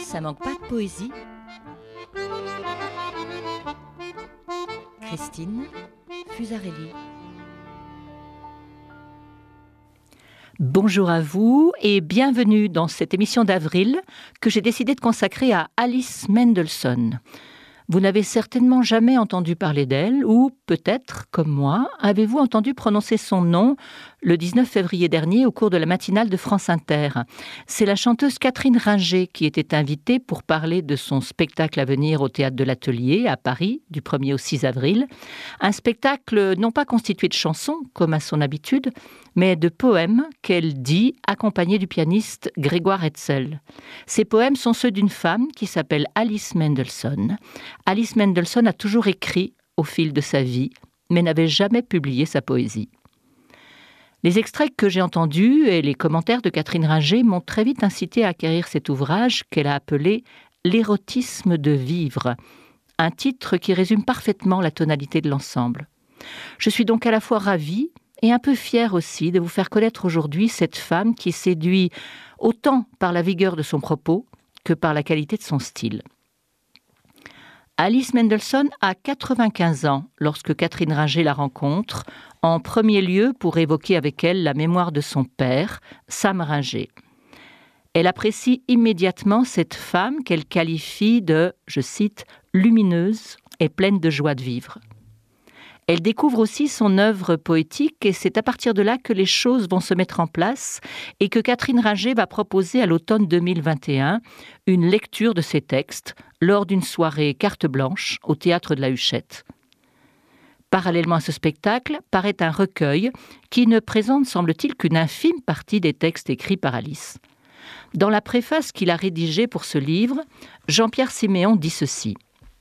Ça manque pas de poésie. Christine Fusarelli. Bonjour à vous et bienvenue dans cette émission d'avril que j'ai décidé de consacrer à Alice Mendelssohn. Vous n'avez certainement jamais entendu parler d'elle, ou peut-être, comme moi, avez-vous entendu prononcer son nom le 19 février dernier au cours de la matinale de France Inter. C'est la chanteuse Catherine Ringer qui était invitée pour parler de son spectacle à venir au Théâtre de l'Atelier à Paris, du 1er au 6 avril. Un spectacle non pas constitué de chansons, comme à son habitude, mais de poèmes qu'elle dit, accompagnés du pianiste Grégoire Hetzel. Ces poèmes sont ceux d'une femme qui s'appelle Alice Mendelssohn. Alice Mendelssohn a toujours écrit au fil de sa vie, mais n'avait jamais publié sa poésie. Les extraits que j'ai entendus et les commentaires de Catherine Ringer m'ont très vite incité à acquérir cet ouvrage qu'elle a appelé « L'érotisme de vivre », un titre qui résume parfaitement la tonalité de l'ensemble. Je suis donc à la fois ravie et un peu fière aussi de vous faire connaître aujourd'hui cette femme qui séduit autant par la vigueur de son propos que par la qualité de son style. Alice Mendelssohn a 95 ans lorsque Catherine Ringer la rencontre, en premier lieu pour évoquer avec elle la mémoire de son père, Sam Ringer. Elle apprécie immédiatement cette femme qu'elle qualifie de, je cite, « lumineuse et pleine de joie de vivre ». Elle découvre aussi son œuvre poétique et c'est à partir de là que les choses vont se mettre en place et que Catherine Ringer va proposer à l'automne 2021 une lecture de ses textes lors d'une soirée carte blanche au Théâtre de la Huchette. Parallèlement à ce spectacle, paraît un recueil qui ne présente, semble-t-il, qu'une infime partie des textes écrits par Alice. Dans la préface qu'il a rédigée pour ce livre, Jean-Pierre Séméon dit ceci.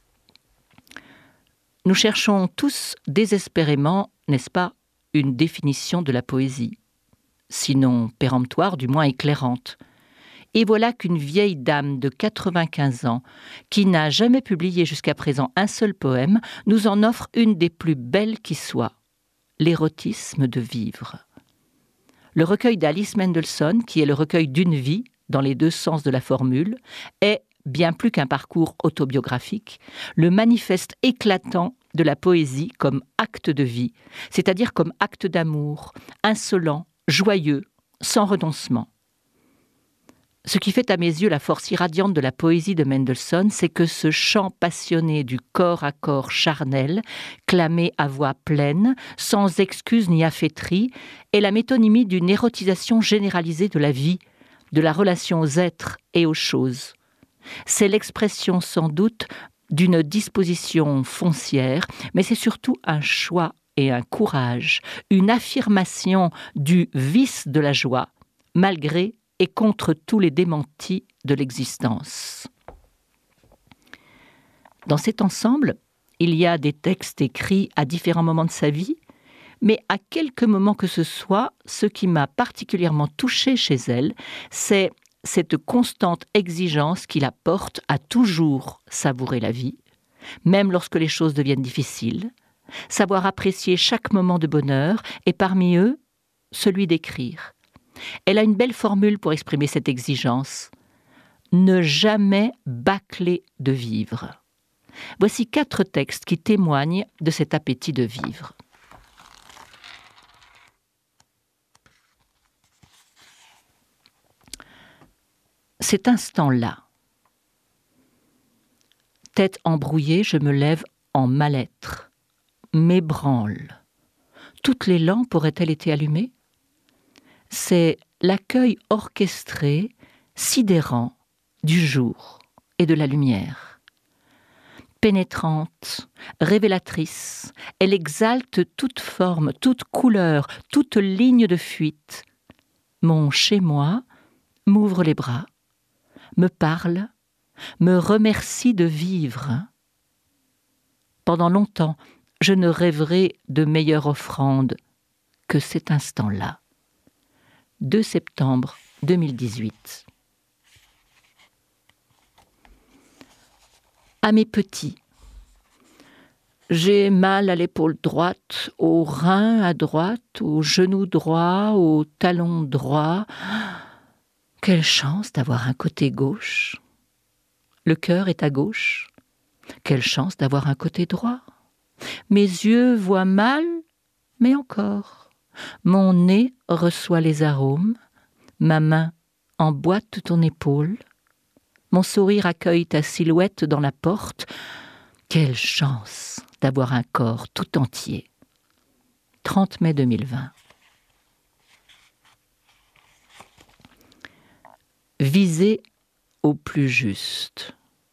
Nous cherchons tous désespérément, n'est-ce pas, une définition de la poésie, sinon péremptoire, du moins éclairante. Et voilà qu'une vieille dame de 95 ans, qui n'a jamais publié jusqu'à présent un seul poème, nous en offre une des plus belles qui soit, l'érotisme de vivre. Le recueil d'Alice Mendelssohn, qui est le recueil d'une vie, dans les deux sens de la formule, est, bien plus qu'un parcours autobiographique, le manifeste éclatant de la poésie comme acte de vie, c'est-à-dire comme acte d'amour, insolent, joyeux, sans renoncement. Ce qui fait à mes yeux la force irradiante de la poésie de Mendelssohn, c'est que ce chant passionné du corps à corps charnel, clamé à voix pleine, sans excuse ni affaîtrie, est la métonymie d'une érotisation généralisée de la vie, de la relation aux êtres et aux choses. C'est l'expression sans doute d'une disposition foncière, mais c'est surtout un choix et un courage, une affirmation du vice de la joie, malgré et contre tous les démentis de l'existence. Dans cet ensemble, il y a des textes écrits à différents moments de sa vie, mais à quelque moment que ce soit, ce qui m'a particulièrement touchée chez elle, c'est cette constante exigence qui la porte à toujours savourer la vie, même lorsque les choses deviennent difficiles, savoir apprécier chaque moment de bonheur et parmi eux, celui d'écrire. Elle a une belle formule pour exprimer cette exigence. Ne jamais bâcler de vivre. Voici 4 textes qui témoignent de cet appétit de vivre. Cet instant-là. Tête embrouillée, je me lève en mal-être, m'ébranle. Toutes les lampes auraient-elles été allumées ? C'est l'accueil orchestré, sidérant, du jour et de la lumière. Pénétrante, révélatrice, elle exalte toute forme, toute couleur, toute ligne de fuite. Mon chez-moi m'ouvre les bras, me parle, me remercie de vivre. Pendant longtemps, je ne rêverai de meilleure offrande que cet instant-là. 2 septembre 2018. À mes petits. J'ai mal à l'épaule droite, au rein à droite, au genou droit, au talon droit. Quelle chance d'avoir un côté gauche. Le cœur est à gauche. Quelle chance d'avoir un côté droit. Mes yeux voient mal, mais encore. Mon nez reçoit les arômes. Ma main emboîte ton épaule. Mon sourire accueille ta silhouette dans la porte. Quelle chance d'avoir un corps tout entier. 30 mai 2020. Viser au plus juste.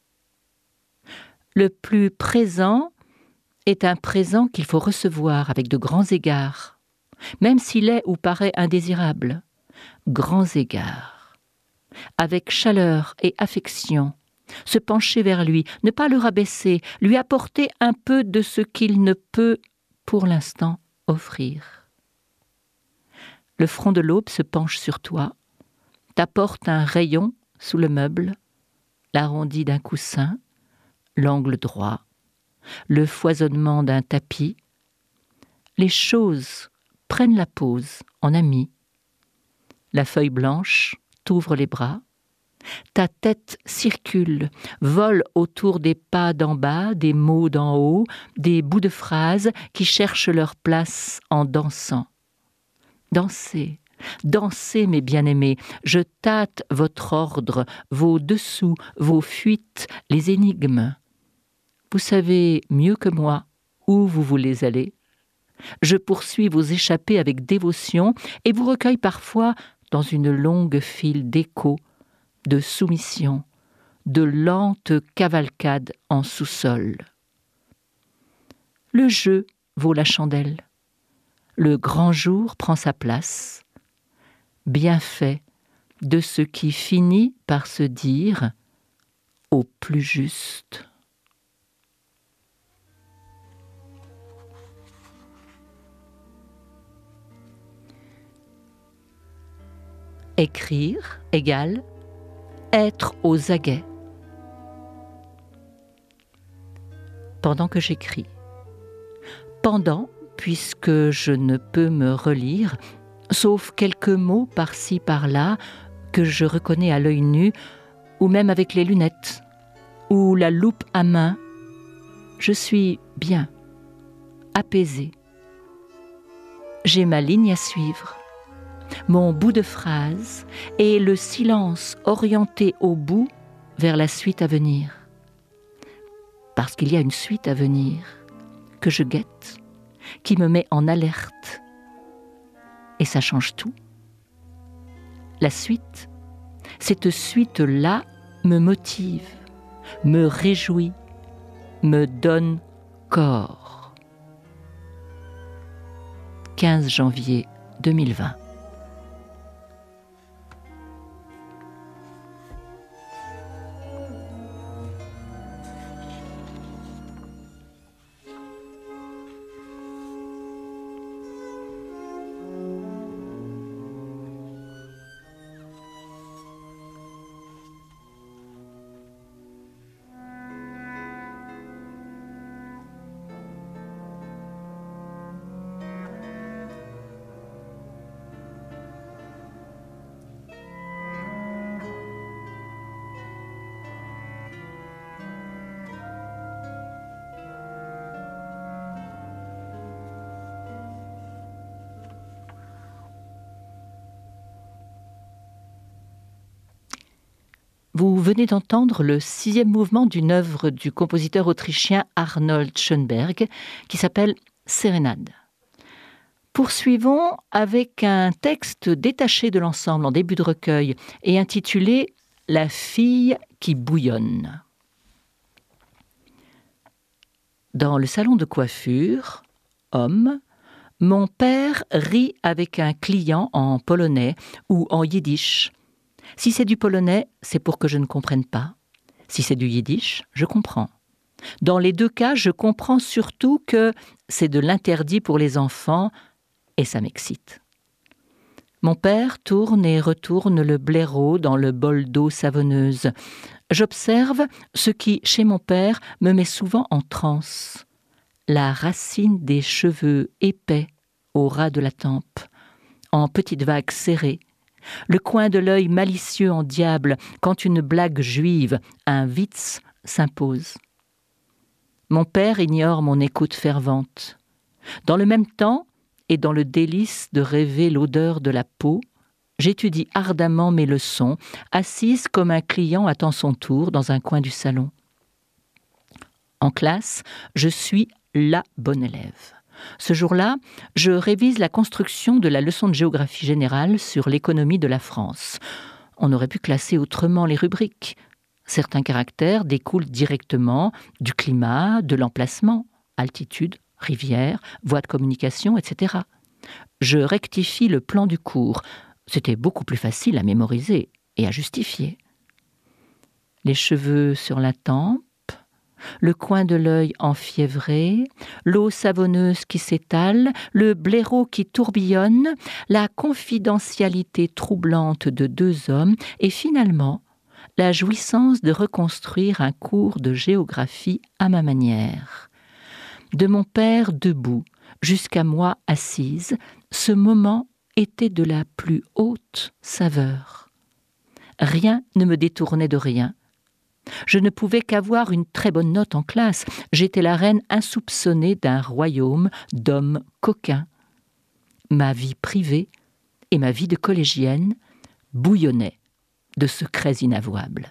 Le plus présent est un présent qu'il faut recevoir avec de grands égards, même s'il est ou paraît indésirable. Grands égards. Avec chaleur et affection, se pencher vers lui, ne pas le rabaisser, lui apporter un peu de ce qu'il ne peut, pour l'instant, offrir. Le front de l'aube se penche sur toi, t'apporte un rayon sous le meuble, l'arrondi d'un coussin, l'angle droit, le foisonnement d'un tapis. Les choses prennent la pose en amis. La feuille blanche t'ouvre les bras. Ta tête circule, vole autour des pas d'en bas, des mots d'en haut, des bouts de phrases qui cherchent leur place en dansant. Dansez, dansez mes bien-aimés, je tâte votre ordre, vos dessous, vos fuites, les énigmes. Vous savez mieux que moi où vous voulez aller. Je poursuis vos échappées avec dévotion et vous recueille parfois dans une longue file d'échos, de soumission, de lente cavalcade en sous-sol. Le jeu vaut la chandelle. Le grand jour prend sa place. Bienfait de ce qui finit par se dire au plus juste. Écrire égale être aux aguets. Pendant que j'écris. Pendant, puisque je ne peux me relire, sauf quelques mots par-ci par-là que je reconnais à l'œil nu, ou même avec les lunettes, ou la loupe à main, je suis bien, apaisée. J'ai ma ligne à suivre, mon bout de phrase et le silence orienté au bout vers la suite à venir. Parce qu'il y a une suite à venir que je guette, qui me met en alerte. Et ça change tout. La suite, cette suite-là me motive, me réjouit, me donne corps. 15 janvier 2020. Vous venez d'entendre le 6e mouvement d'une œuvre du compositeur autrichien Arnold Schönberg qui s'appelle Sérénade. Poursuivons avec un texte détaché de l'ensemble en début de recueil et intitulé « La fille qui bouillonne ». Dans le salon de coiffure, homme, mon père rit avec un client en polonais ou en yiddish. Si c'est du polonais, c'est pour que je ne comprenne pas. Si c'est du yiddish, je comprends. Dans les deux cas, je comprends surtout que c'est de l'interdit pour les enfants et ça m'excite. Mon père tourne et retourne le blaireau dans le bol d'eau savonneuse. J'observe ce qui, chez mon père, me met souvent en transe. La racine des cheveux épais au ras de la tempe, en petites vagues serrées, le coin de l'œil malicieux en diable quand une blague juive, un Witz, s'impose. Mon père ignore mon écoute fervente. Dans le même temps, et dans le délice de rêver l'odeur de la peau, j'étudie ardemment mes leçons, assise comme un client attend son tour dans un coin du salon. En classe, je suis la bonne élève. Ce jour-là, je révise la construction de la leçon de géographie générale sur l'économie de la France. On aurait pu classer autrement les rubriques. Certains caractères découlent directement du climat, de l'emplacement, altitude, rivière, voies de communication, etc. Je rectifie le plan du cours. C'était beaucoup plus facile à mémoriser et à justifier. Les cheveux sur la tempe, le coin de l'œil enfiévré, l'eau savonneuse qui s'étale, le blaireau qui tourbillonne, la confidentialité troublante de deux hommes et finalement la jouissance de reconstruire un cours de géographie à ma manière. De mon père debout jusqu'à moi assise, ce moment était de la plus haute saveur. Rien ne me détournait de rien. Je ne pouvais qu'avoir une très bonne note en classe. J'étais la reine insoupçonnée d'un royaume d'hommes coquins. Ma vie privée et ma vie de collégienne bouillonnaient de secrets inavouables.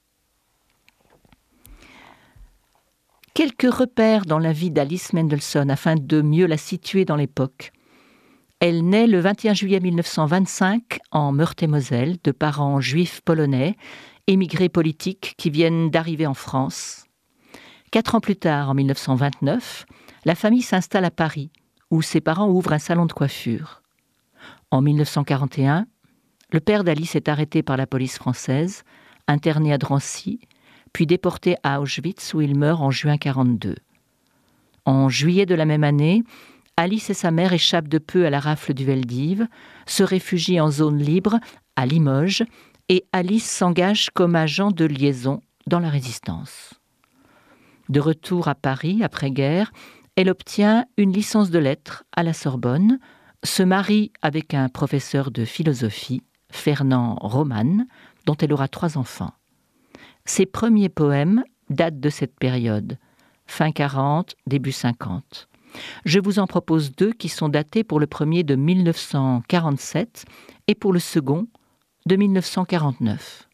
Quelques repères dans la vie d'Alice Mendelssohn afin de mieux la situer dans l'époque. Elle naît le 21 juillet 1925 en Meurthe-et-Moselle de parents juifs polonais, émigrés politiques qui viennent d'arriver en France. 4 ans plus tard, en 1929, la famille s'installe à Paris, où ses parents ouvrent un salon de coiffure. En 1941, le père d'Alice est arrêté par la police française, interné à Drancy, puis déporté à Auschwitz où il meurt en juin 1942. En juillet de la même année, Alice et sa mère échappent de peu à la rafle du Veldiv, se réfugient en zone libre à Limoges et Alice s'engage comme agent de liaison dans la résistance. De retour à Paris après-guerre, elle obtient une licence de lettres à la Sorbonne, se marie avec un professeur de philosophie, Fernand Roman, dont elle aura 3 enfants. Ses premiers poèmes datent de cette période, fin 40, début 50. Je vous en propose 2 qui sont datés pour le premier de 1947 et pour le second de 1949.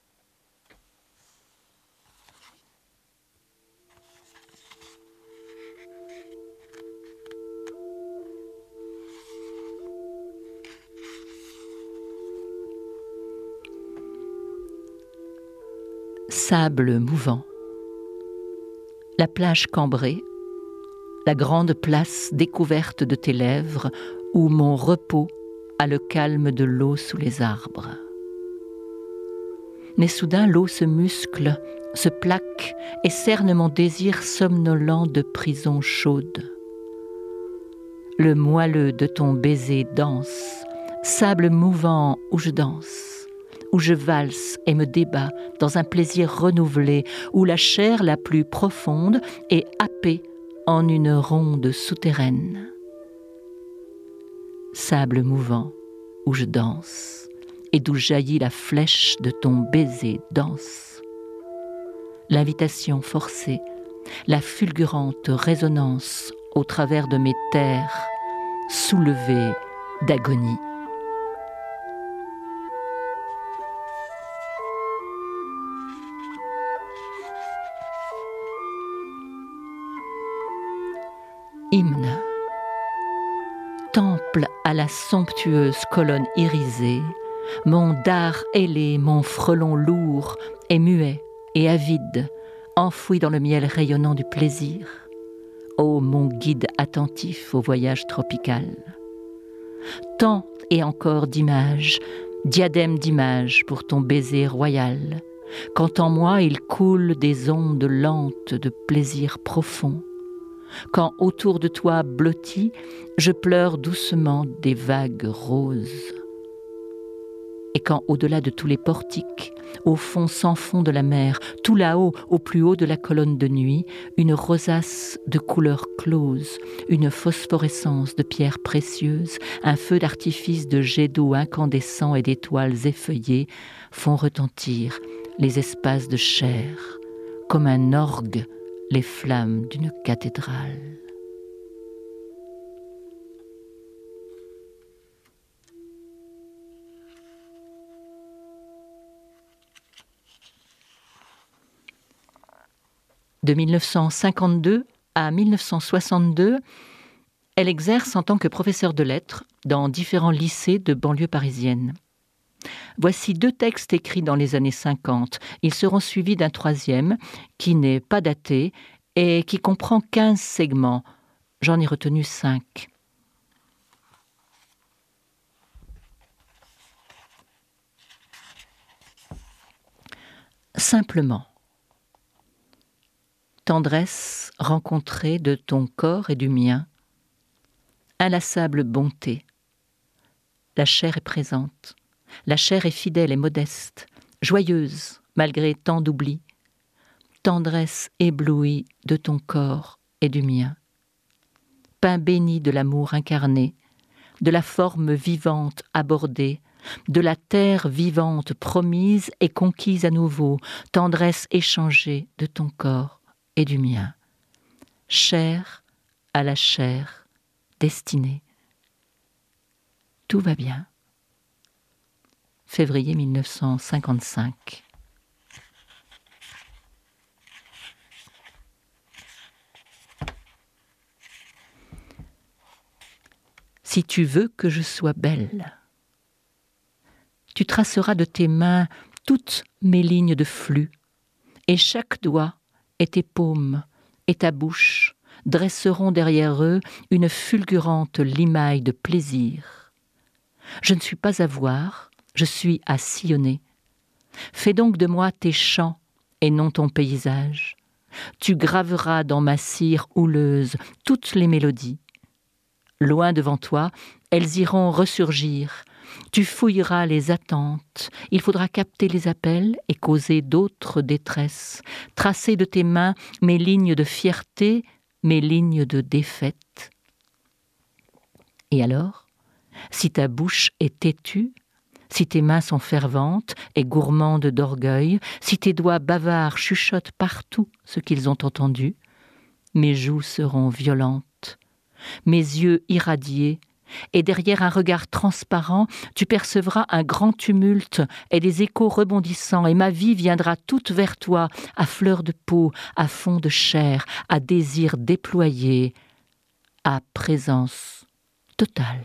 Sable mouvant, la plage cambrée, la grande place découverte de tes lèvres où mon repos a le calme de l'eau sous les arbres. Mais soudain l'eau se muscle, se plaque et cerne mon désir somnolent de prison chaude. Le moelleux de ton baiser danse, sable mouvant où je danse, où je valse et me débat dans un plaisir renouvelé, où la chair la plus profonde est happée en une ronde souterraine. Sable mouvant où je danse, et d'où jaillit la flèche de ton baiser dense. L'invitation forcée, la fulgurante résonance au travers de mes terres, soulevées d'agonie. Hymne. Temple à la somptueuse colonne irisée, mon dard ailé, mon frelon lourd est muet et avide, enfoui dans le miel rayonnant du plaisir. Ô mon guide attentif au voyage tropical. Tant et encore d'images, diadème d'images pour ton baiser royal, quand en moi il coule des ondes lentes de plaisir profond, quand autour de toi blotti, je pleure doucement des vagues roses. Et quand au-delà de tous les portiques, au fond sans fond de la mer, tout là-haut, au plus haut de la colonne de nuit, une rosace de couleur close, une phosphorescence de pierres précieuses, un feu d'artifice de jets d'eau incandescents et d'étoiles effeuillées font retentir les espaces de chair, comme un orgue les flammes d'une cathédrale. De 1952 à 1962, elle exerce en tant que professeure de lettres dans différents lycées de banlieue parisienne. Voici 2 textes écrits dans les années 50. Ils seront suivis d'un 3e qui n'est pas daté et qui comprend 15 segments. J'en ai retenu 5. Simplement. Tendresse rencontrée de ton corps et du mien, inlassable bonté. La chair est présente, la chair est fidèle et modeste, joyeuse malgré tant d'oubli. Tendresse éblouie de ton corps et du mien. Pain béni de l'amour incarné, de la forme vivante abordée, de la terre vivante promise et conquise à nouveau, tendresse échangée de ton corps et du mien, chair à la chair destinée. Tout va bien. Février 1955. Si tu veux que je sois belle, tu traceras de tes mains toutes mes lignes de flux, et chaque doigt et tes paumes et ta bouche dresseront derrière eux une fulgurante limaille de plaisir. Je ne suis pas à voir, je suis à sillonner. Fais donc de moi tes chants et non ton paysage. Tu graveras dans ma cire houleuse toutes les mélodies. Loin devant toi, elles iront ressurgir. Tu fouilleras les attentes, il faudra capter les appels et causer d'autres détresses, tracer de tes mains mes lignes de fierté, mes lignes de défaite. Et alors, si ta bouche est têtue, si tes mains sont ferventes et gourmandes d'orgueil, si tes doigts bavards chuchotent partout ce qu'ils ont entendu, mes joues seront violentes, mes yeux irradiés, et derrière un regard transparent, tu percevras un grand tumulte et des échos rebondissants, et ma vie viendra toute vers toi, à fleur de peau, à fond de chair, à désir déployé, à présence totale.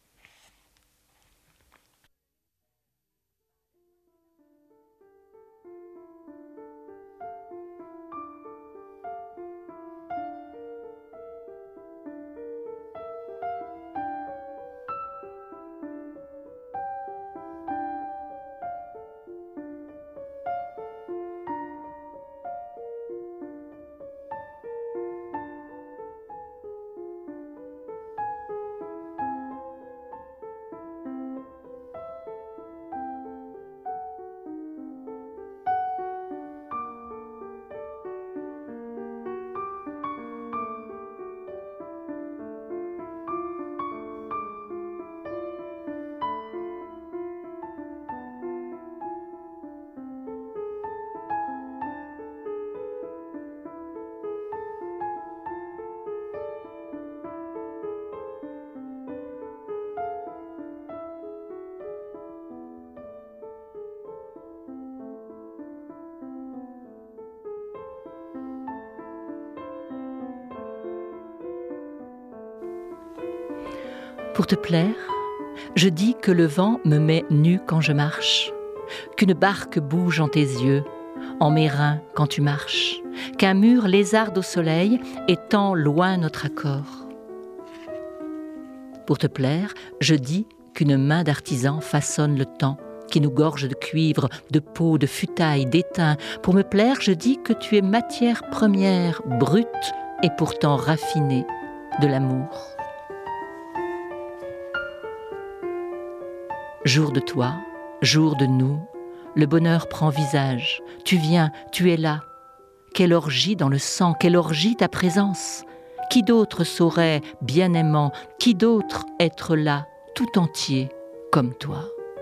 Pour te plaire, je dis que le vent me met nu quand je marche, qu'une barque bouge en tes yeux, en mes reins quand tu marches, qu'un mur lézarde au soleil et tend loin notre accord. Pour te plaire, je dis qu'une main d'artisan façonne le temps, qui nous gorge de cuivre, de peau, de futailles, d'étain. Pour me plaire, je dis que tu es matière première, brute et pourtant raffinée de l'amour. Jour de toi, jour de nous, Le bonheur prend visage. Tu viens, tu es là. Quelle orgie dans le sang, quelle orgie ta présence. Qui d'autre saurait, bien-aimant, qui d'autre être là, tout entier, comme toi?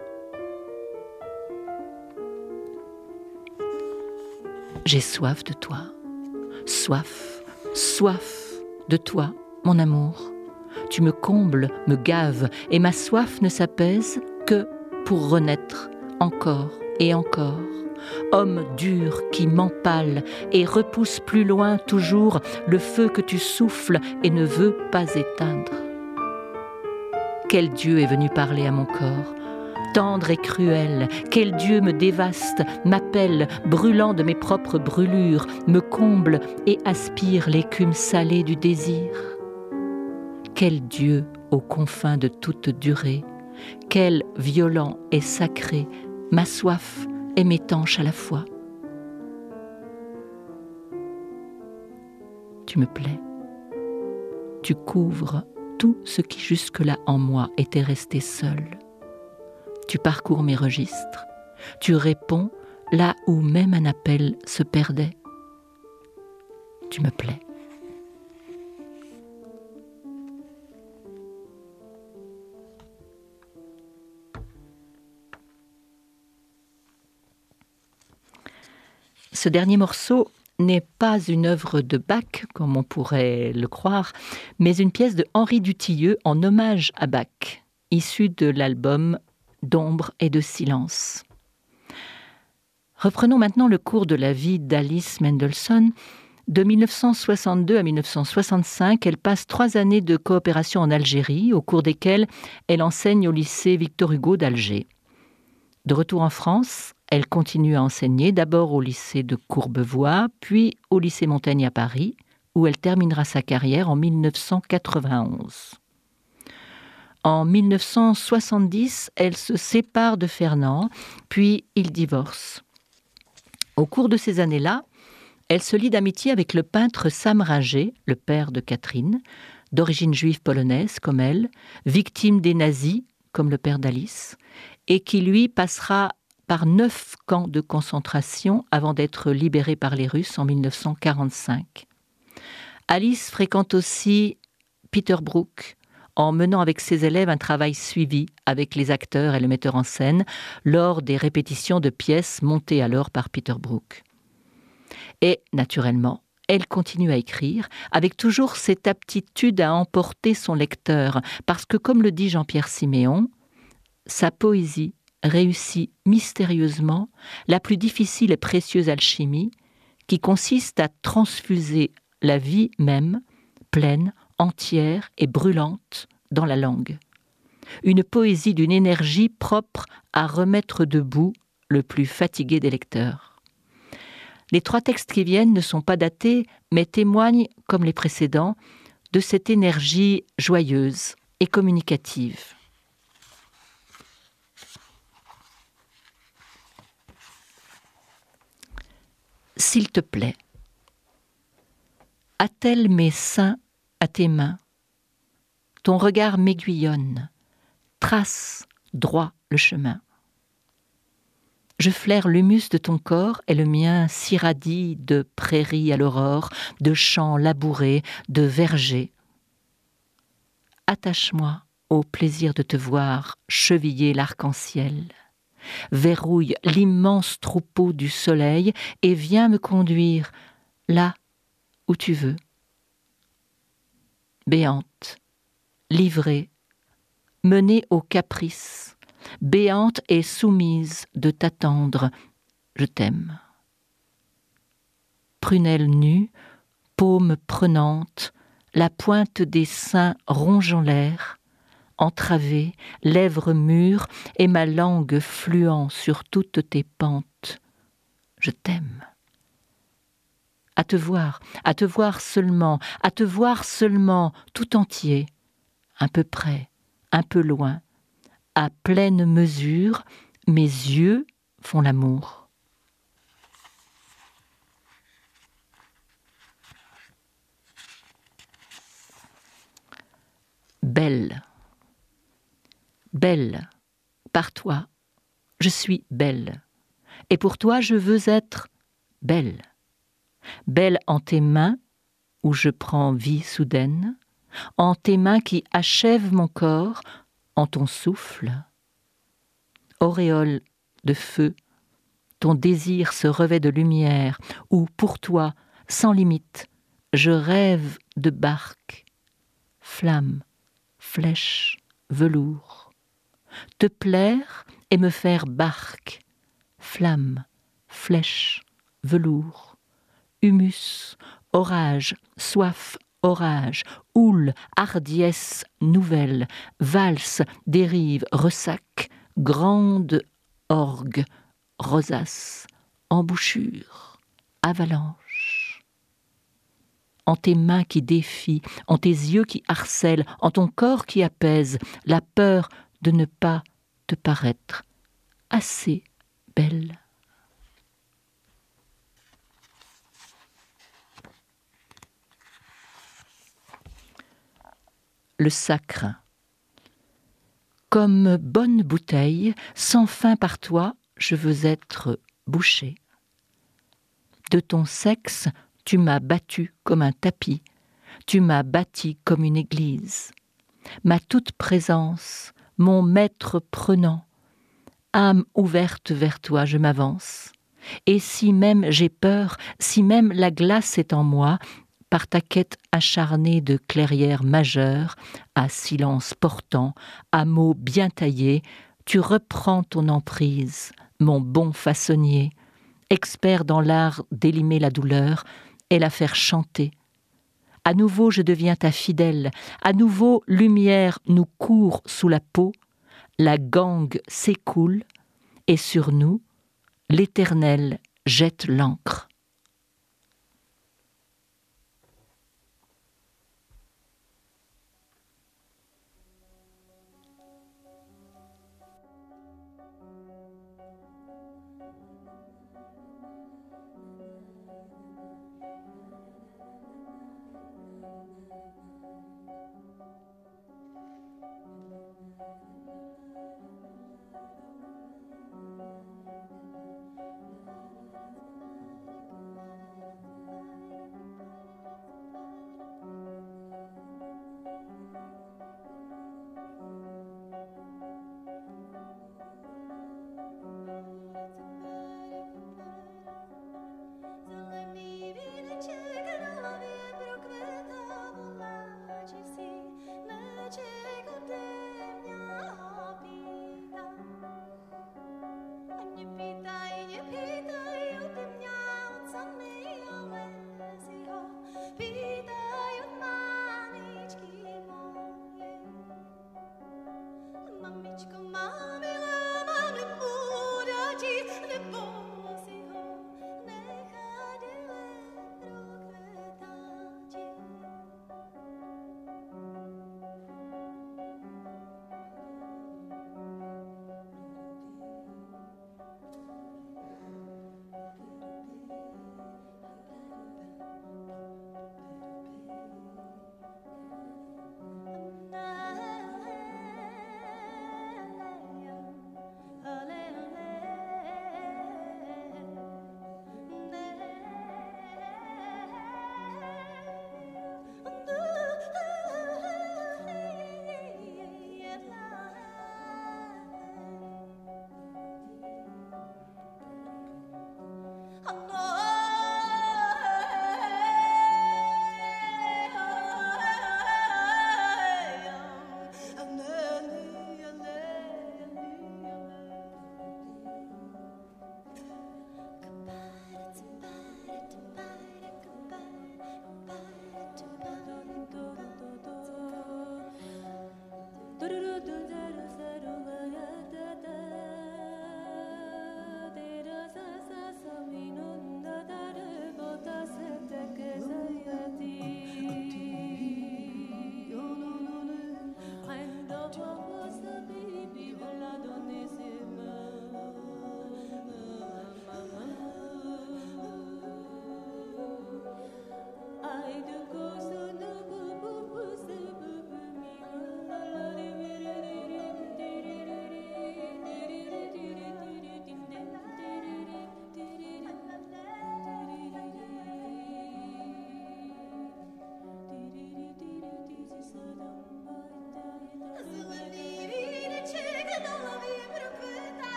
J'ai soif de toi, soif, soif de toi, mon amour. Tu me combles, me gaves, et ma soif ne s'apaise que pour renaître encore et encore. Homme dur qui m'empale et repousse plus loin toujours le feu que tu souffles et ne veux pas éteindre. Quel Dieu est venu parler à mon corps, tendre et cruel, quel Dieu me dévaste, m'appelle, brûlant de mes propres brûlures, me comble et aspire l'écume salée du désir. Quel Dieu aux confins de toute durée, quel violent et sacré, ma soif et m'étanche à la fois. Tu me plais, tu couvres tout ce qui jusque-là en moi était resté seul. Tu parcours mes registres, tu réponds là où même un appel se perdait. Tu me plais. Ce dernier morceau n'est pas une œuvre de Bach, comme on pourrait le croire, mais une pièce de Henri Dutilleux en hommage à Bach, issue de l'album d'ombre et de silence. Reprenons maintenant le cours de la vie d'Alice Mendelssohn. De 1962 à 1965, elle passe 3 années de coopération en Algérie, au cours desquelles elle enseigne au lycée Victor Hugo d'Alger. De retour en France, elle continue à enseigner, d'abord au lycée de Courbevoie, puis au lycée Montaigne à Paris, où elle terminera sa carrière en 1991. En 1970, elle se sépare de Fernand, puis ils divorcent. Au cours de ces années-là, elle se lie d'amitié avec le peintre Sam Ringer, le père de Catherine, d'origine juive polonaise comme elle, victime des nazis comme le père d'Alice, et qui lui passera par 9 camps de concentration avant d'être libéré par les Russes en 1945. Alice fréquente aussi Peter Brook, en menant avec ses élèves un travail suivi avec les acteurs et le metteur en scène lors des répétitions de pièces montées alors par Peter Brook. Et, naturellement, elle continue à écrire, avec toujours cette aptitude à emporter son lecteur, parce que, comme le dit Jean-Pierre Siméon, sa poésie réussit mystérieusement la plus difficile et précieuse alchimie, qui consiste à transfuser la vie même, pleine, entière et brûlante, dans la langue. Une poésie d'une énergie propre à remettre debout le plus fatigué des lecteurs. Les 3 textes qui viennent ne sont pas datés, mais témoignent, comme les précédents, de cette énergie joyeuse et communicative. S'il te plaît, attelle mes seins à tes mains, ton regard m'aiguillonne, trace droit le chemin. Je flaire l'humus de ton corps et le mien s'irradie de prairies à l'aurore, de champs labourés, de vergers. Attache-moi au plaisir de te voir cheviller l'arc-en-ciel. Verrouille l'immense troupeau du soleil et viens me conduire là où tu veux. Béante, livrée, menée au caprice, béante et soumise de t'attendre, je t'aime. Prunelle nue, paume prenante, la pointe des seins rongeant l'air, entravée, lèvres mûres et ma langue fluant sur toutes tes pentes, je t'aime. À te voir seulement, à te voir seulement, tout entier, un peu près, un peu loin, à pleine mesure, mes yeux font l'amour. Belle, belle, par toi, je suis belle. Et pour toi, je veux être belle. Belle en tes mains, où je prends vie soudaine, en tes mains qui achèvent mon corps, en ton souffle. Auréole de feu, ton désir se revêt de lumière, où pour toi, sans limite, je rêve de barque, flamme, flèche, velours. Te plaire et me faire barque, flamme, flèche, velours. Humus, orage, soif, orage, houle, hardiesse nouvelle, valse, dérive, ressac, grande orgue, rosace, embouchure, avalanche. En tes mains qui défient, en tes yeux qui harcèlent, en ton corps qui apaise, la peur de ne pas te paraître assez belle. Le sacre. Comme bonne bouteille, sans fin par toi, je veux être bouché. De ton sexe, tu m'as battu comme un tapis, tu m'as bâti comme une église. Ma toute présence, mon maître prenant, âme ouverte vers toi, je m'avance. Et si même j'ai peur, si même la glace est en moi, par ta quête acharnée de clairière majeure, à silence portant, à mots bien taillés, tu reprends ton emprise, mon bon façonnier, expert dans l'art d'élimer la douleur et la faire chanter. À nouveau je deviens ta fidèle, à nouveau lumière nous court sous la peau, la gangue s'écoule, et sur nous, l'Éternel jette l'encre.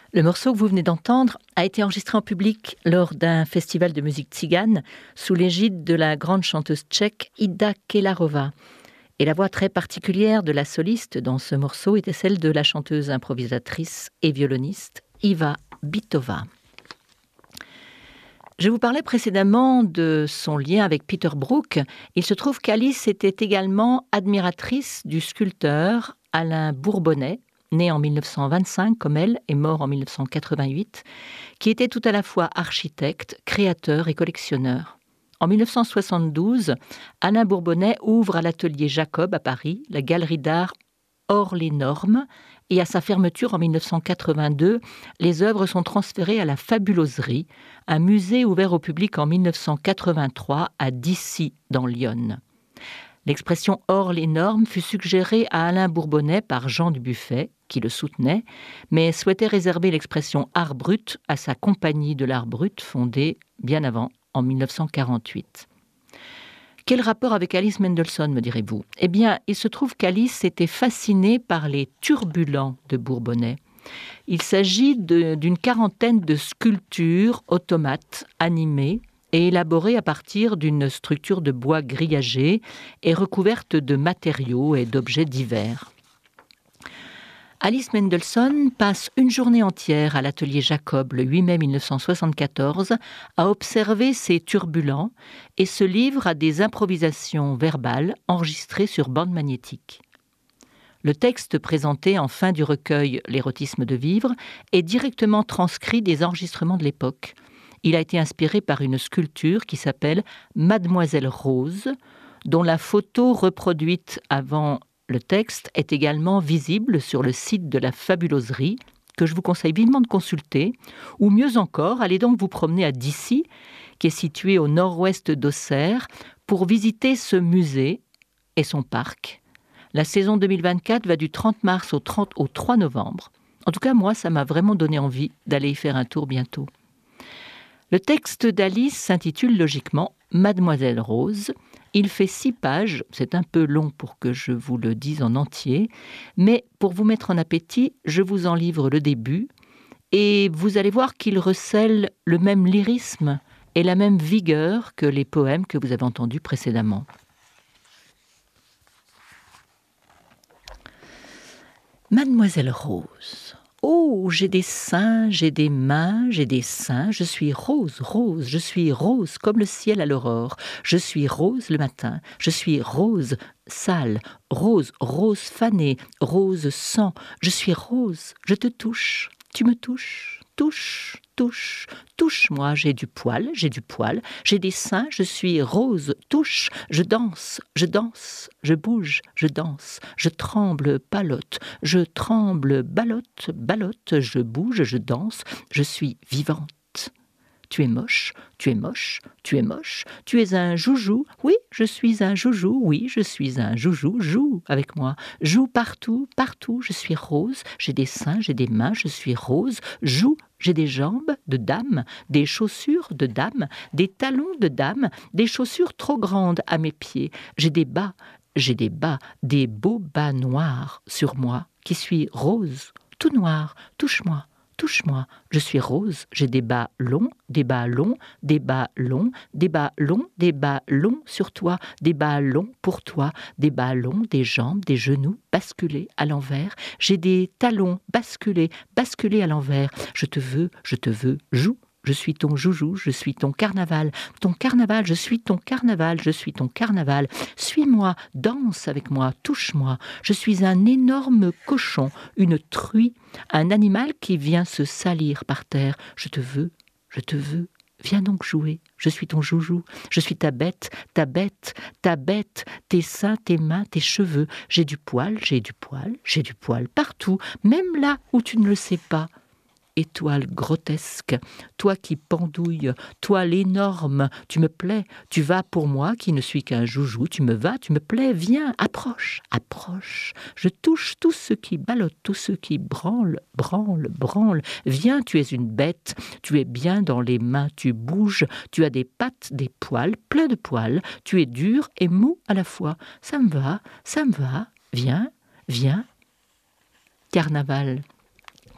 Le morceau que vous venez d'entendre a été enregistré en public lors d'un festival de musique tzigane sous l'égide de la grande chanteuse tchèque Ida Kelarova. Et la voix très particulière de la soliste dans ce morceau était celle de la chanteuse improvisatrice et violoniste Iva Bitova. Je vous parlais précédemment de son lien avec Peter Brook. Il se trouve qu'Alice était également admiratrice du sculpteur Alain Bourbonnais, né en 1925 comme elle et mort en 1988, qui était tout à la fois architecte, créateur et collectionneur. En 1972, Alain Bourbonnais ouvre à l'atelier Jacob à Paris la galerie d'art Hors les normes, et à sa fermeture en 1982, les œuvres sont transférées à la Fabuloserie, un musée ouvert au public en 1983 à Dissy dans l'Yonne. L'expression « hors les normes » fut suggérée à Alain Bourbonnais par Jean Dubuffet, qui le soutenait, mais souhaitait réserver l'expression « art brut » à sa compagnie de l'art brut fondée bien avant, en 1948. Quel rapport avec Alice Mendelssohn, me direz-vous ? Eh bien, il se trouve qu'Alice était fascinée par les turbulents de Bourbonnais. Il s'agit d'une quarantaine de sculptures automates animées et élaborées à partir d'une structure de bois grillagé et recouverte de matériaux et d'objets divers. Alice Mendelssohn passe une journée entière à l'atelier Jacob le 8 mai 1974 à observer ces turbulents et se livre à des improvisations verbales enregistrées sur bande magnétique. Le texte présenté en fin du recueil L'érotisme de vivre est directement transcrit des enregistrements de l'époque. Il a été inspiré par une sculpture qui s'appelle Mademoiselle Rose, dont la photo reproduite avant le texte est également visible sur le site de la Fabuloserie, que je vous conseille vivement de consulter, ou mieux encore, allez donc vous promener à Dissy, qui est situé au nord-ouest d'Auxerre, pour visiter ce musée et son parc. La saison 2024 va du 30 mars au 3 novembre. En tout cas, moi, ça m'a vraiment donné envie d'aller y faire un tour bientôt. Le texte d'Alice s'intitule logiquement « Mademoiselle Rose ». Il fait 6 pages, c'est un peu long pour que je vous le dise en entier, mais pour vous mettre en appétit, je vous en livre le début et vous allez voir qu'il recèle le même lyrisme et la même vigueur que les poèmes que vous avez entendus précédemment. Mademoiselle Rose. Oh, j'ai des seins, j'ai des mains, j'ai des seins, je suis rose, rose, je suis rose comme le ciel à l'aurore, je suis rose le matin, je suis rose sale, rose, rose fanée, rose sang, je suis rose, je te touche, tu me touches, touche, touche, touche-moi, j'ai du poil, j'ai des seins, je suis rose, touche, je danse, je bouge, je danse, je tremble, ballotte, je tremble, ballotte, ballotte, je bouge, je danse, je suis vivante. Tu es moche, tu es moche, tu es moche, tu es un joujou, oui, je suis un joujou, oui, je suis un joujou, joue avec moi, joue partout, partout, je suis rose, j'ai des seins, j'ai des mains, je suis rose, joue, j'ai des jambes de dame, des chaussures de dame, des talons de dame, des chaussures trop grandes à mes pieds, j'ai des bas, des beaux bas noirs sur moi, qui suis rose, tout noir, touche-moi. Touche-moi, je suis rose, j'ai des bas longs, des bas longs, des bas longs, des bas longs, des bas longs sur toi, des bas longs pour toi, des bas longs, des jambes, des genoux basculés à l'envers. J'ai des talons basculés, basculés à l'envers. Je te veux, joue. Je suis ton joujou, je suis ton carnaval, je suis ton carnaval, je suis ton carnaval. Suis-moi, danse avec moi, touche-moi. Je suis un énorme cochon, une truie, un animal qui vient se salir par terre. Je te veux, viens donc jouer. Je suis ton joujou, je suis ta bête, tes seins, tes mains, tes cheveux. J'ai du poil partout, même là où tu ne le sais pas. Étoile grotesque, toi qui pendouilles, toi l'énorme, tu me plais, tu vas pour moi qui ne suis qu'un joujou, tu me vas, tu me plais, viens, approche, approche, je touche tout ce qui ballotte, tout ce qui branle, branle, branle, viens, tu es une bête, tu es bien dans les mains, tu bouges, tu as des pattes, des poils, plein de poils, tu es dur et mou à la fois, ça me va, viens, viens, carnaval.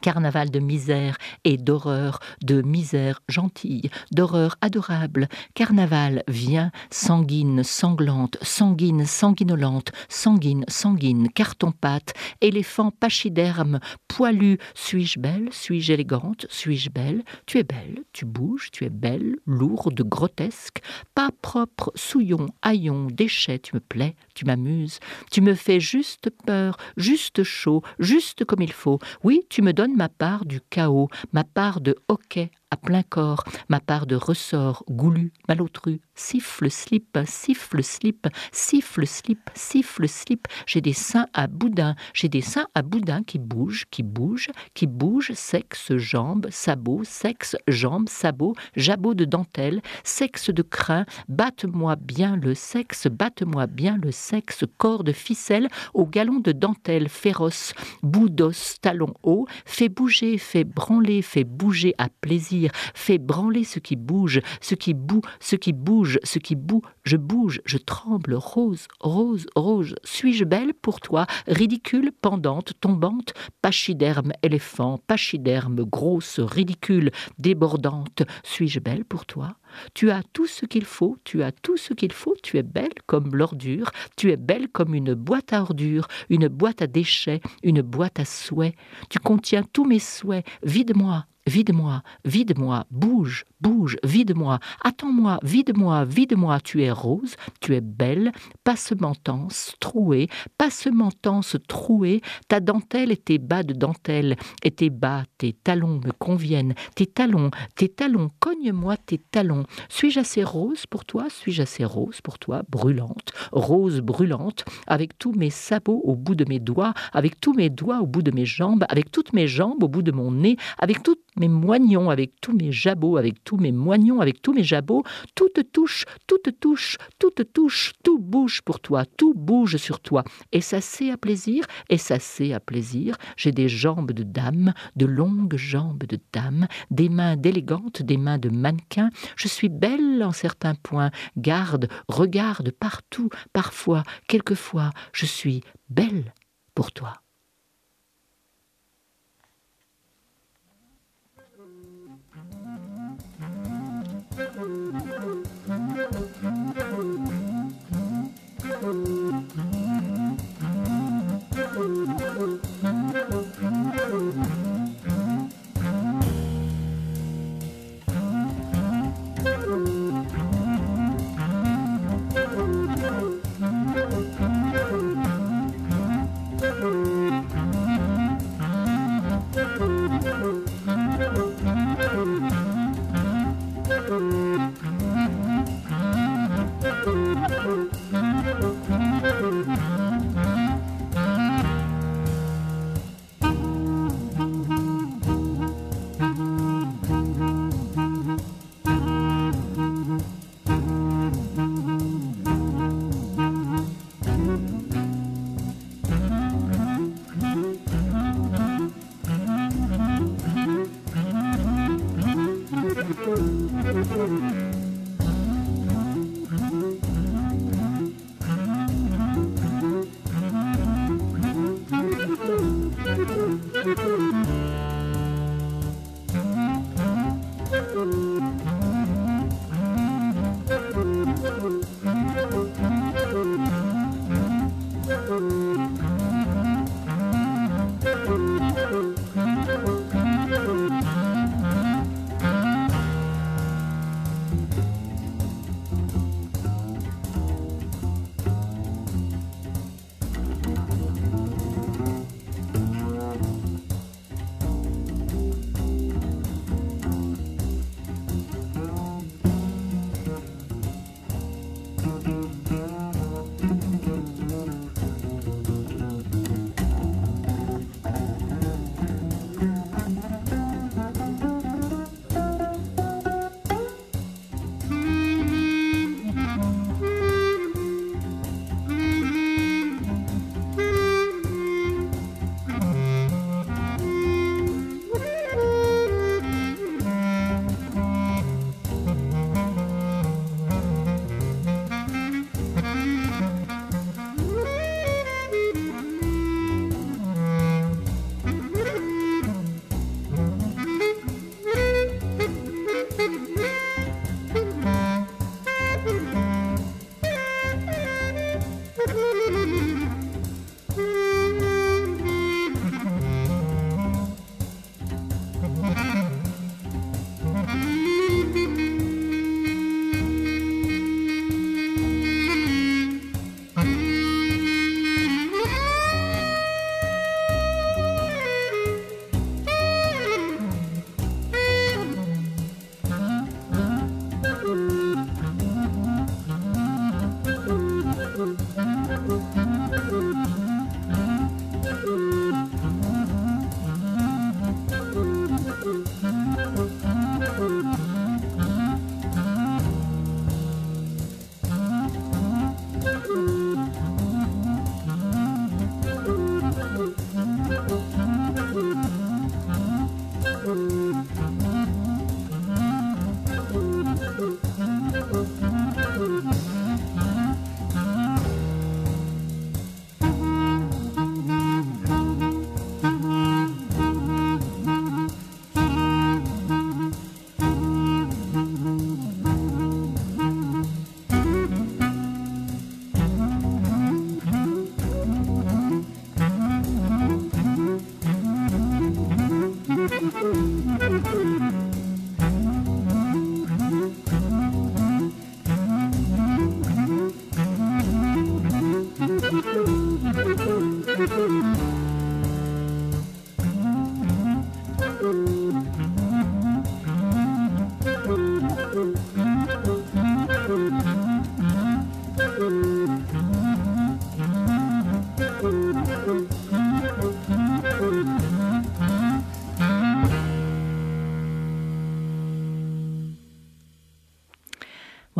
Carnaval de misère et d'horreur, de misère gentille, d'horreur adorable. Carnaval, viens, sanguine, sanglante, sanguine, sanguinolente, sanguine, sanguine, carton-pâte, éléphant pachyderme, poilu. Suis-je belle? Suis-je élégante? Suis-je belle? Tu es belle, tu bouges, tu es belle, lourde, grotesque, pas propre, souillon, haillon, déchet, tu me plais, tu m'amuses, tu me fais juste peur, juste chaud, juste comme il faut. Oui, tu me donnes ma part du chaos, ma part de hoquet à plein corps, ma part de ressort goulu, malotru, siffle, slip, siffle, slip, siffle, slip, siffle, slip. J'ai des seins à boudin, j'ai des seins à boudin qui bougent, qui bougent, qui bougent, sexe, jambes, sabots, sexe, jambes, sabots, jabot de dentelle, sexe de crin, batte-moi bien le sexe, batte-moi bien le sexe, corps de ficelle au galon de dentelle féroce, bout d'os, talon haut, fais bouger, fais branler, fais bouger à plaisir, fais branler ce qui bouge, ce qui boue, ce qui bouge, ce qui boue, je tremble, rose, rose, rose, suis-je belle pour toi, ridicule, pendante, tombante, pachyderme, éléphant, pachyderme, grosse, ridicule, débordante, suis-je belle pour toi? Tu as tout ce qu'il faut, tu as tout ce qu'il faut, tu es belle comme l'ordure, tu es belle comme une boîte à ordures, une boîte à déchets, une boîte à souhaits. Tu contiens tous mes souhaits, vide-moi, vide-moi, vide-moi, bouge, bouge, vide-moi, attends-moi, vide-moi, vide-moi, tu es rose, tu es belle, passementance, trouée, passementance, trouée, ta dentelle et tes bas de dentelle, et tes bas, tes talons me conviennent, tes talons, cogne-moi tes talons. Suis-je assez rose pour toi? Suis-je assez rose pour toi? Brûlante, rose brûlante, avec tous mes sabots au bout de mes doigts, avec tous mes doigts au bout de mes jambes, avec toutes mes jambes au bout de mon nez, avec toutes mes moignons, avec tous mes jabots, avec tous mes moignons, avec tous mes jabots, tout te touche, tout te touche, tout te touche, tout bouge pour toi, tout bouge sur toi. Et ça c'est à plaisir, et ça c'est à plaisir. J'ai des jambes de dame, de longues jambes de dame, des mains d'élégantes, des mains de mannequin. Je suis belle en certains points. Garde, regarde partout, parfois, quelquefois, je suis belle pour toi.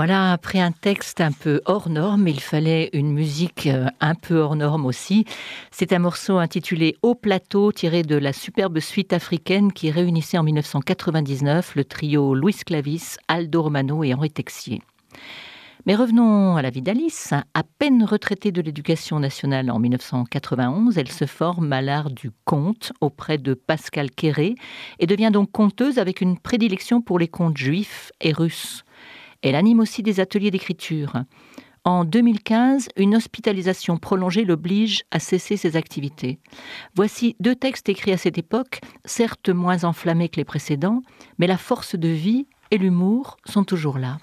Voilà, après un texte un peu hors norme, il fallait une musique un peu hors norme aussi. C'est un morceau intitulé Au plateau, tiré de la superbe suite africaine qui réunissait en 1999 le trio Louis Clavis, Aldo Romano et Henri Texier. Mais revenons à la vie d'Alice. À peine retraitée de l'éducation nationale en 1991, elle se forme à l'art du conte auprès de Pascal Quéré et devient donc conteuse avec une prédilection pour les contes juifs et russes. Elle anime aussi des ateliers d'écriture. En 2015, une hospitalisation prolongée l'oblige à cesser ses activités. Voici 2 textes écrits à cette époque, certes moins enflammés que les précédents, mais la force de vie et l'humour sont toujours là.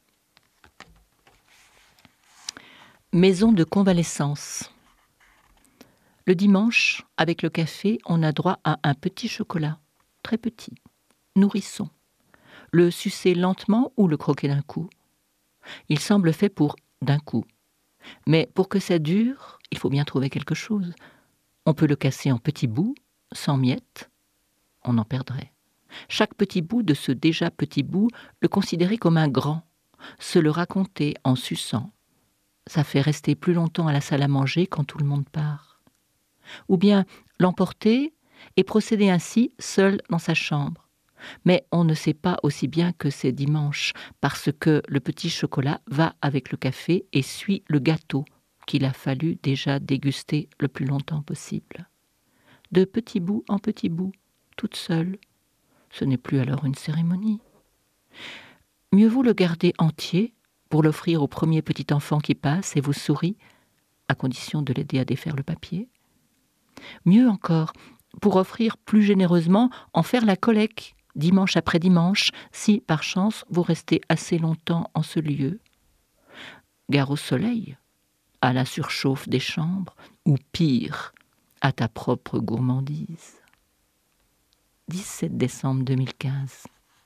Maison de convalescence. Le dimanche, avec le café, on a droit à un petit chocolat, très petit, nourrisson. Le sucer lentement ou le croquer d'un coup. Il semble fait pour d'un coup. Mais pour que ça dure, il faut bien trouver quelque chose. On peut le casser en petits bouts, sans miettes. On en perdrait. Chaque petit bout de ce déjà petit bout, le considérer comme un grand, se le raconter en suçant. Ça fait rester plus longtemps à la salle à manger quand tout le monde part. Ou bien l'emporter et procéder ainsi seul dans sa chambre. Mais on ne sait pas aussi bien que c'est dimanche, parce que le petit chocolat va avec le café et suit le gâteau qu'il a fallu déjà déguster le plus longtemps possible. De petit bout en petit bout, toute seule, ce n'est plus alors une cérémonie. Mieux vaut le garder entier pour l'offrir au premier petit enfant qui passe et vous sourit, à condition de l'aider à défaire le papier. Mieux encore, pour offrir plus généreusement, en faire la collecte, dimanche après dimanche, si, par chance, vous restez assez longtemps en ce lieu. Gare au soleil, à la surchauffe des chambres, ou pire, à ta propre gourmandise. 17 décembre 2015.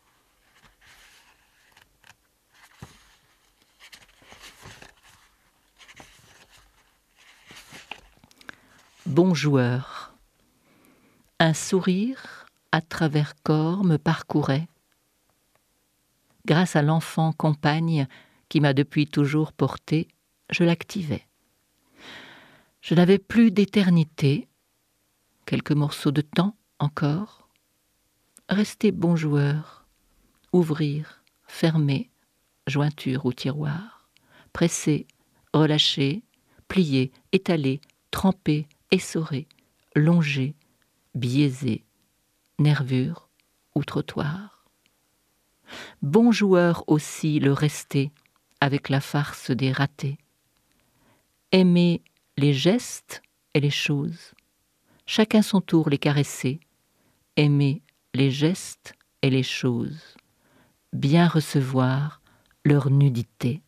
Bon joueur. Un sourire à travers corps me parcourait. Grâce à l'enfant compagne qui m'a depuis toujours porté, je l'activais. Je n'avais plus d'éternité, quelques morceaux de temps encore. Rester bon joueur, ouvrir, fermer, jointure ou tiroir, presser, relâcher, plier, étaler, tremper, essorer, longer, biaiser, nervure ou trottoir. Bon joueur aussi le rester, avec la farce des ratés. Aimer les gestes et les choses, chacun son tour les caresser, aimer les gestes et les choses, bien recevoir leur nudité.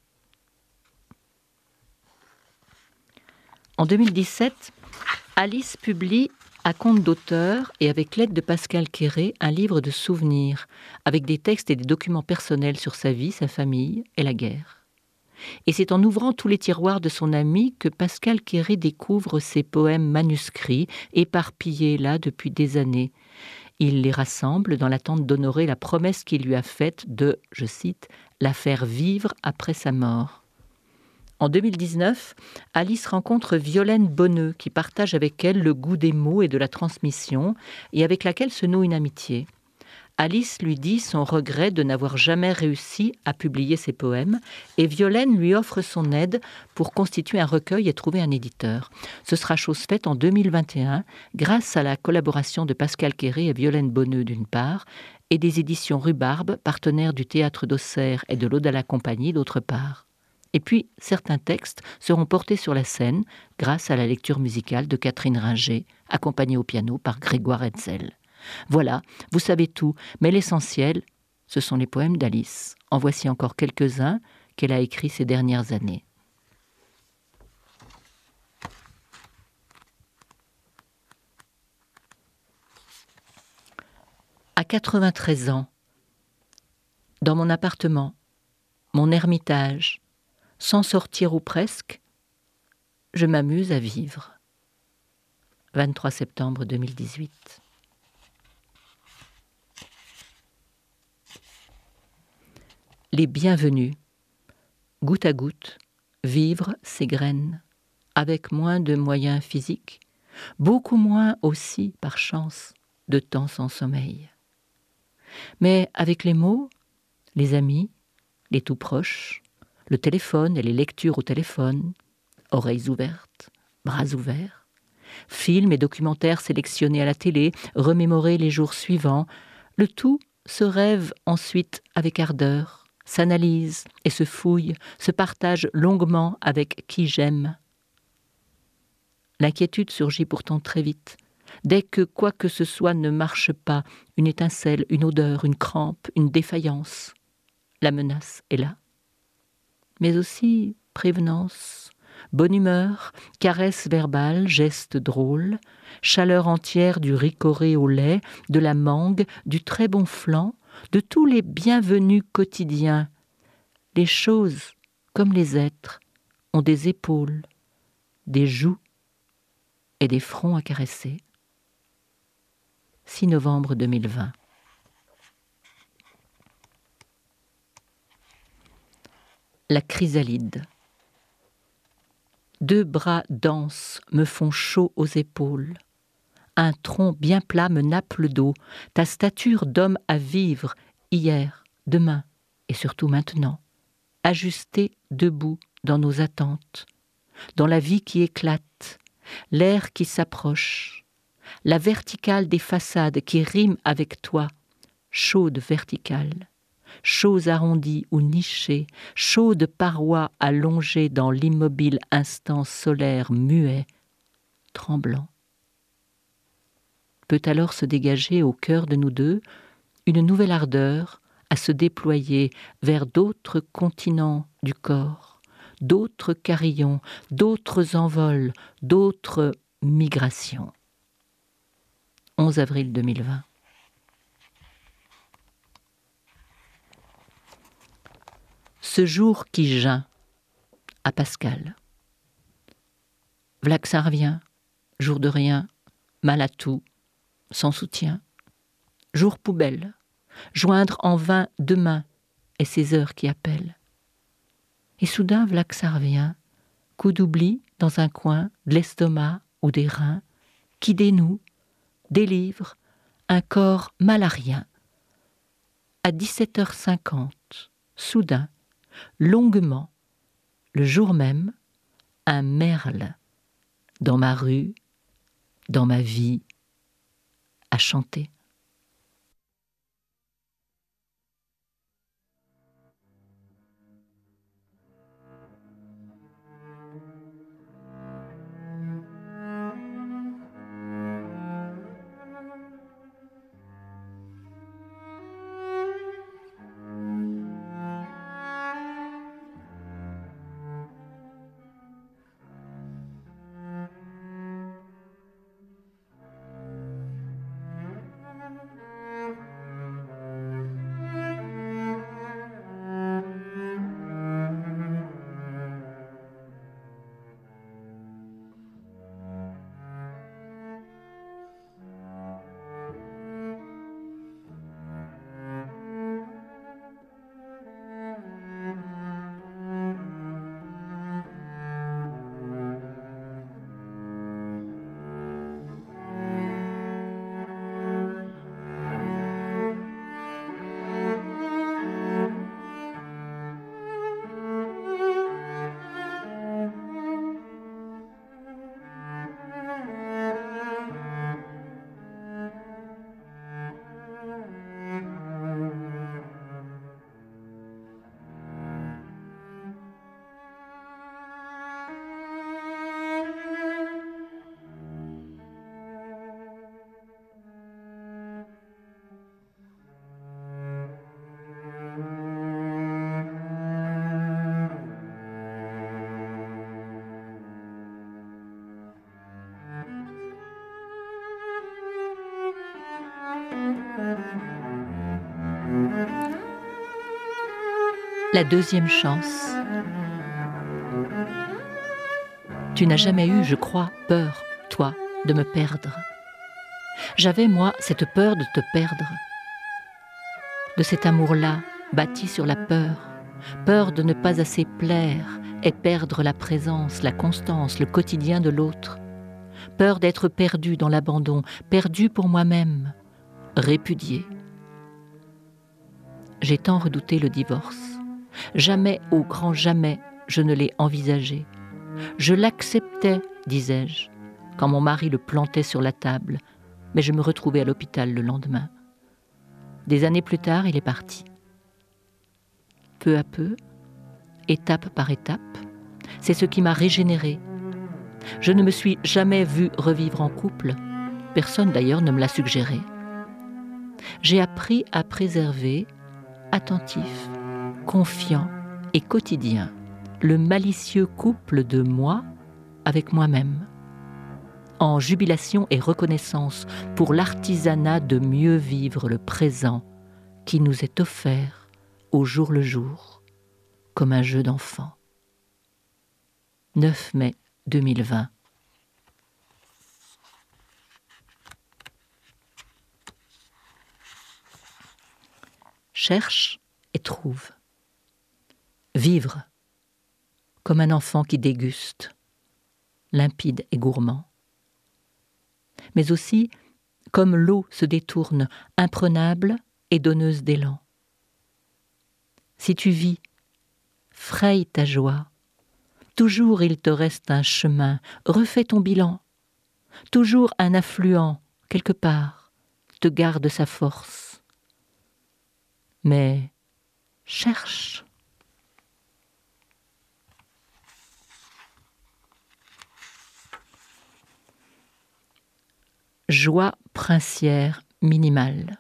En 2017, Alice publie à compte d'auteur et avec l'aide de Pascal Quéré un livre de souvenirs, avec des textes et des documents personnels sur sa vie, sa famille et la guerre. Et c'est en ouvrant tous les tiroirs de son ami que Pascal Quéré découvre ses poèmes manuscrits, éparpillés là depuis des années. Il les rassemble dans l'attente d'honorer la promesse qu'il lui a faite de, je cite, « la faire vivre après sa mort ». En 2019, Alice rencontre Violaine Bonneux, qui partage avec elle le goût des mots et de la transmission, et avec laquelle se noue une amitié. Alice lui dit son regret de n'avoir jamais réussi à publier ses poèmes et Violaine lui offre son aide pour constituer un recueil et trouver un éditeur. Ce sera chose faite en 2021 grâce à la collaboration de Pascal Quéré et Violaine Bonneux d'une part et des éditions Rhubarbe, partenaires du Théâtre d'Auxerre et de l'Aude à la Compagnie d'autre part. Et puis, certains textes seront portés sur la scène grâce à la lecture musicale de Catherine Ringer, accompagnée au piano par Grégoire Hetzel. Voilà, vous savez tout, mais l'essentiel, ce sont les poèmes d'Alice. En voici encore quelques-uns qu'elle a écrits ces dernières années. À 93 ans, dans mon appartement, mon ermitage, sans sortir ou presque, je m'amuse à vivre. 23 septembre 2018. Les bienvenus. goutte à goutte, vivre ses graines, avec moins de moyens physiques, beaucoup moins aussi, par chance, de temps sans sommeil. Mais avec les mots, les amis, les tout proches, le téléphone et les lectures au téléphone, oreilles ouvertes, bras ouverts, films et documentaires sélectionnés à la télé, remémorés les jours suivants, le tout se rêve ensuite avec ardeur, s'analyse et se fouille, se partage longuement avec qui j'aime. L'inquiétude surgit pourtant très vite. Dès que quoi que ce soit ne marche pas, une étincelle, une odeur, une crampe, une défaillance, la menace est là. Mais aussi prévenance, bonne humeur, caresse verbale, geste drôle, chaleur entière du ricoré au lait, de la mangue, du très bon flan, de tous les bienvenus quotidiens. Les choses, comme les êtres, ont des épaules, des joues et des fronts à caresser. 6 novembre 2020. La chrysalide. 2 bras denses me font chaud aux épaules. Un tronc bien plat me nappe le dos. Ta stature d'homme à vivre, hier, demain et surtout maintenant. Ajustée debout dans nos attentes, dans la vie qui éclate, l'air qui s'approche, la verticale des façades qui rime avec toi, chaude verticale, choses arrondies ou nichées, chaudes parois allongées dans l'immobile instant solaire muet, tremblant. Peut alors se dégager au cœur de nous deux une nouvelle ardeur à se déployer vers d'autres continents du corps, d'autres carillons, d'autres envols, d'autres migrations. 11 avril 2020. Ce jour qui geint, à Pascal. V'là que ça revient, jour de rien, mal à tout, sans soutien. Jour poubelle, joindre en vain demain et ces heures qui appellent. Et soudain, v'là que ça revient, coup d'oubli dans un coin, de l'estomac ou des reins, qui dénoue, délivre un corps mal à rien. À 17h50, soudain, longuement, le jour même, un merle dans ma rue, dans ma vie, à chanter. La deuxième chance. Tu n'as jamais eu, je crois, peur, toi, de me perdre. J'avais, moi, cette peur de te perdre, de cet amour-là, bâti sur la peur, peur de ne pas assez plaire et perdre la présence, la constance, le quotidien de l'autre, peur d'être perdu dans l'abandon, perdu pour moi-même, répudié. J'ai tant redouté le divorce. Jamais, au grand jamais, je ne l'ai envisagé. Je l'acceptais, disais-je, quand mon mari le plantait sur la table, mais je me retrouvais à l'hôpital le lendemain. Des années plus tard, il est parti. Peu à peu, étape par étape, c'est ce qui m'a régénérée. Je ne me suis jamais vue revivre en couple. Personne d'ailleurs ne me l'a suggéré. J'ai appris à préserver, attentif, confiant et quotidien, le malicieux couple de moi avec moi-même, en jubilation et reconnaissance pour l'artisanat de mieux vivre le présent qui nous est offert au jour le jour, comme un jeu d'enfant. 9 mai 2020. Cherche et trouve. Vivre comme un enfant qui déguste, limpide et gourmand. Mais aussi comme l'eau se détourne, imprenable et donneuse d'élan. Si tu vis, fraye ta joie. Toujours il te reste un chemin, refais ton bilan. Toujours un affluent, quelque part, te garde sa force. Mais cherche. Joie princière minimale.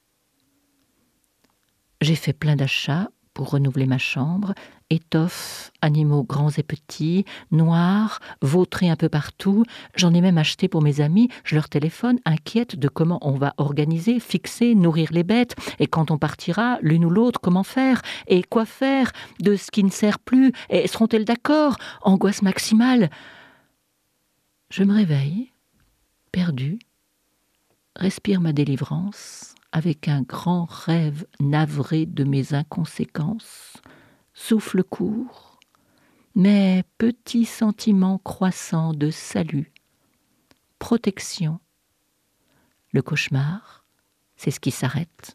J'ai fait plein d'achats pour renouveler ma chambre, étoffes, animaux grands et petits, noirs, vautrés un peu partout. J'en ai même acheté pour mes amis. Je leur téléphone, inquiète de comment on va organiser, fixer, nourrir les bêtes. Et quand on partira, l'une ou l'autre, comment faire? Et quoi faire de ce qui ne sert plus? Et seront-elles d'accord? Angoisse maximale. Je me réveille, perdue, respire ma délivrance avec un grand rêve navré de mes inconséquences, souffle court, mais petit sentiment croissant de salut, protection. Le cauchemar, c'est ce qui s'arrête.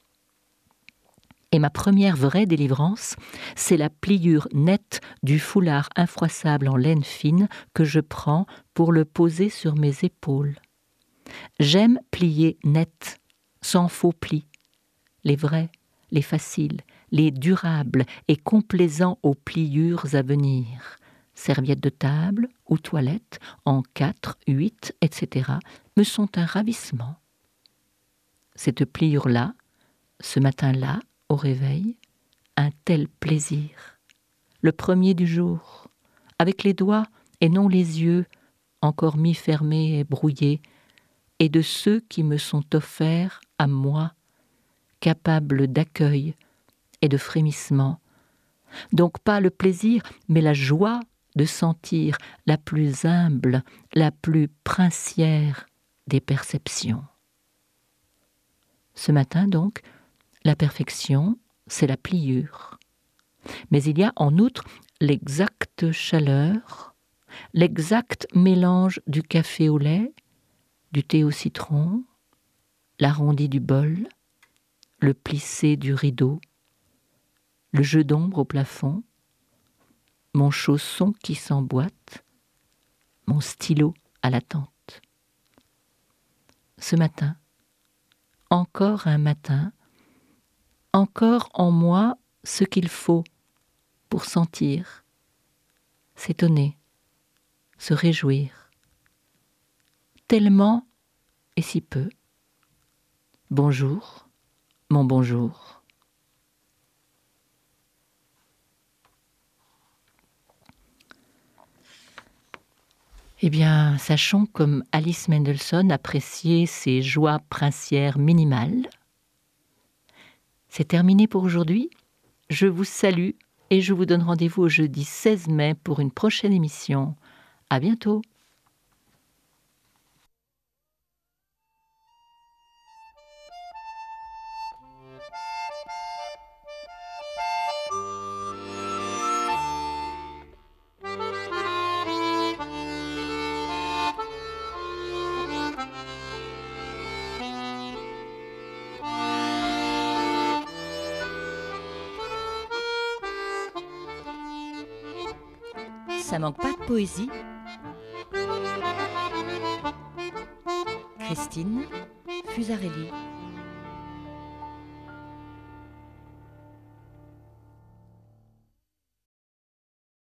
Et ma première vraie délivrance, c'est la pliure nette du foulard infroissable en laine fine que je prends pour le poser sur mes épaules. J'aime plier net, sans faux plis, les vrais, les faciles, les durables et complaisants aux pliures à venir. Serviettes de table ou toilettes en 4, 8, etc. me sont un ravissement. Cette pliure-là, ce matin-là, au réveil, un tel plaisir. Le premier du jour, avec les doigts et non les yeux, encore mi-fermés et brouillés, et de ceux qui me sont offerts à moi, capables d'accueil et de frémissement. Donc pas le plaisir, mais la joie de sentir la plus humble, la plus princière des perceptions. Ce matin donc, la perfection, c'est la pliure. Mais il y a en outre l'exacte chaleur, l'exact mélange du café au lait, du thé au citron, l'arrondi du bol, le plissé du rideau, le jeu d'ombre au plafond, mon chausson qui s'emboîte, mon stylo à la tente. Ce matin, encore un matin, encore en moi ce qu'il faut pour sentir, s'étonner, se réjouir. Tellement et si peu. Bonjour, mon bonjour. Eh bien, sachons comme Alice Mendelssohn apprécier ses joies princières minimales. C'est terminé pour aujourd'hui. Je vous salue et je vous donne rendez-vous au jeudi 16 mai pour une prochaine émission. À bientôt. ça manque pas de poésie. Christine Fusarelli.